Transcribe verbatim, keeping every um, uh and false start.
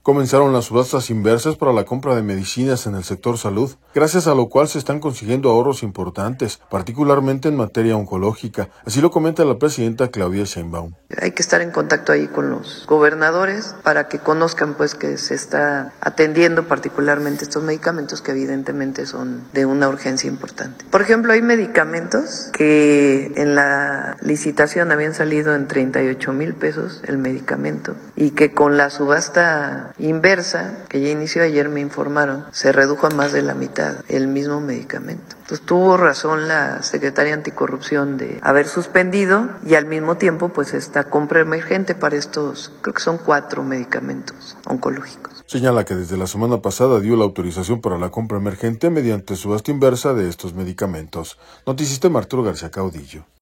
Comenzaron las subastas inversas para la compra de medicinas en el sector salud, gracias a lo cual se están consiguiendo ahorros importantes, particularmente en materia oncológica. Así lo comenta la presidenta Claudia Sheinbaum. Hay que estar en contacto ahí con los gobernadores para que conozcan pues que se está atendiendo particularmente estos medicamentos que evidentemente son de una urgencia importante. Por ejemplo, hay medicamentos que en la licitación habían salido en treinta y ocho mil pesos el medicamento y que con la subasta inversa, que ya inició ayer, me informaron, se redujo a más de la mitad el mismo medicamento. Entonces tuvo razón la secretaria anticorrupción de haber suspendido y al mismo tiempo pues esta compra emergente para estos, creo que son cuatro medicamentos oncológicos. Señala que desde la semana pasada dio la autorización para la compra emergente mediante subasta inversa de estos medicamentos. Noticista Arturo García Caudillo.